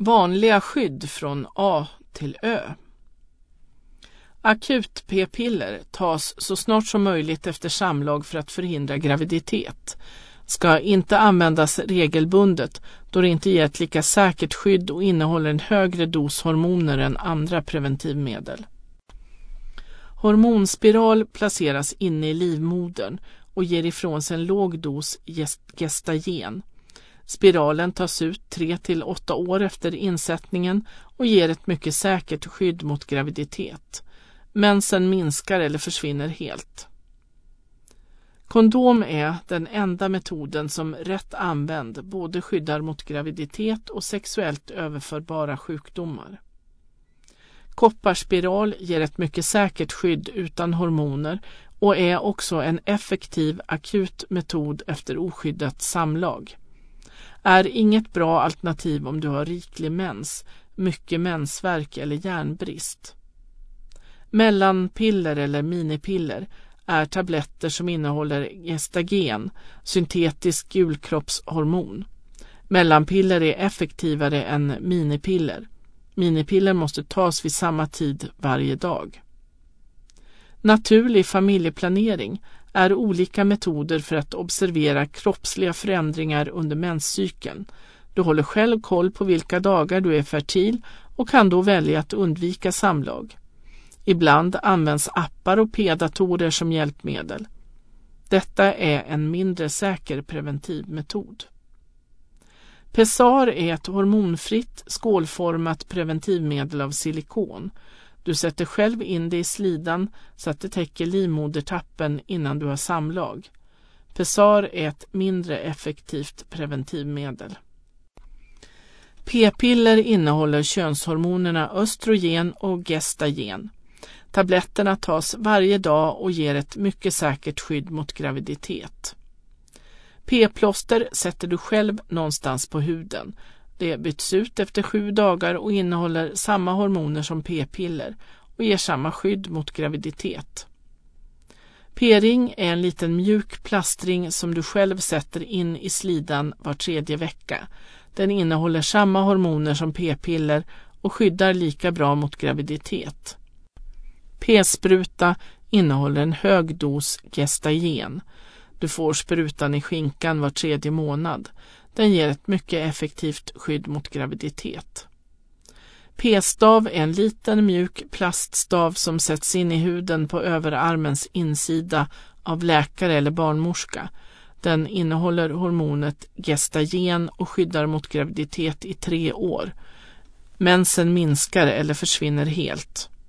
Vanliga skydd från A till Ö. Akut p-piller tas så snart som möjligt efter samlag för att förhindra graviditet. Ska inte användas regelbundet då det inte ger ett lika säkert skydd och innehåller en högre dos hormoner än andra preventivmedel. Hormonspiral placeras inne i livmodern och ger ifrån sig en låg dos gestagen. Spiralen tas ut 3-8 år efter insättningen och ger ett mycket säkert skydd mot graviditet. Mensen minskar eller försvinner helt. Kondom är den enda metoden som rätt använd både skyddar mot graviditet och sexuellt överförbara sjukdomar. Kopparspiral ger ett mycket säkert skydd utan hormoner och är också en effektiv akut metod efter oskyddat samlag. Är inget bra alternativ om du har riklig mens, mycket mensvärk eller järnbrist. Mellanpiller eller minipiller är tabletter som innehåller gestagen, syntetisk gulkroppshormon. Mellanpiller är effektivare än minipiller. Minipiller måste tas vid samma tid varje dag. Naturlig familjeplanering är olika metoder för att observera kroppsliga förändringar under menscykeln. Du håller själv koll på vilka dagar du är fertil och kan då välja att undvika samlag. Ibland används appar och p-datorer som hjälpmedel. Detta är en mindre säker preventivmetod. Pessar är ett hormonfritt, skålformat preventivmedel av silikon. Du sätter själv in det i slidan så att det täcker livmodertappen innan du har samlag. Pessar är ett mindre effektivt preventivmedel. P-piller innehåller könshormonerna östrogen och gestagen. Tabletterna tas varje dag och ger ett mycket säkert skydd mot graviditet. P-plåster sätter du själv någonstans på huden. Det byts ut efter 7 dagar och innehåller samma hormoner som p-piller och ger samma skydd mot graviditet. P-ring är en liten mjuk plastring som du själv sätter in i slidan var 3:e vecka. Den innehåller samma hormoner som p-piller och skyddar lika bra mot graviditet. P-spruta innehåller en hög dos gestagen. Du får sprutan i skinkan var 3:e månad. Den ger ett mycket effektivt skydd mot graviditet. P-stav är en liten mjuk plaststav som sätts in i huden på överarmens insida av läkare eller barnmorska. Den innehåller hormonet gestagen och skyddar mot graviditet i 3 år. Mensen minskar eller försvinner helt.